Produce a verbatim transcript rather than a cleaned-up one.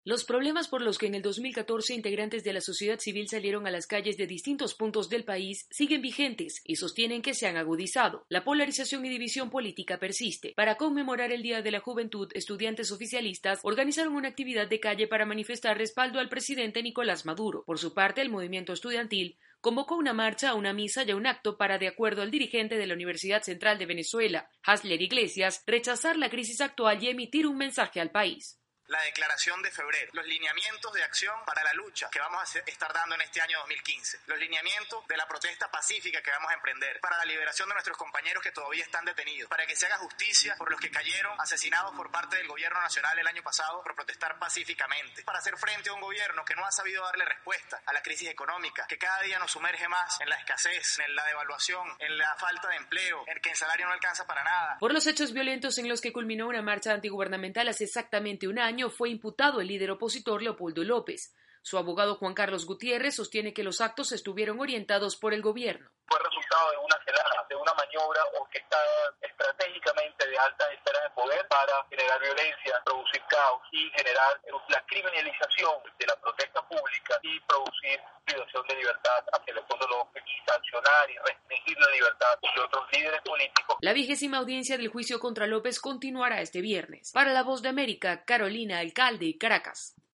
Los problemas por los que en el dos mil catorce integrantes de la sociedad civil salieron a las calles de distintos puntos del país siguen vigentes y sostienen que se han agudizado. La polarización y división política persiste. Para conmemorar el Día de la Juventud, estudiantes oficialistas organizaron una actividad de calle para manifestar respaldo al presidente Nicolás Maduro. Por su parte, el movimiento estudiantil convocó una marcha, una misa y un acto para, de acuerdo al dirigente de la Universidad Central de Venezuela, Hasler Iglesias, rechazar la crisis actual y emitir un mensaje al país. La declaración de febrero, los lineamientos de acción para la lucha que vamos a estar dando en este año dos mil quince, los lineamientos de la protesta pacífica que vamos a emprender, para la liberación de nuestros compañeros que todavía están detenidos, para que se haga justicia por los que cayeron asesinados por parte del gobierno nacional el año pasado por protestar pacíficamente, para hacer frente a un gobierno que no ha sabido darle respuesta a la crisis económica, que cada día nos sumerge más en la escasez, en la devaluación, en la falta de empleo, en que el salario no alcanza para nada. Por los hechos violentos en los que culminó una marcha antigubernamental hace exactamente un año, fue imputado el líder opositor Leopoldo López. Su abogado Juan Carlos Gutiérrez sostiene que los actos estuvieron orientados por el gobierno. Fue resultado de una celada, de una maniobra orquestada estratégicamente de altas esferas de poder para generar violencia, producir caos y generar la criminalización de la protesta pública y producir privación de libertad hacia Leopoldo López y sancionar y restringir la libertad de otros líderes políticos. La vigésima audiencia del juicio contra López continuará este viernes. Para La Voz de América, Carolina Alcalde, Caracas.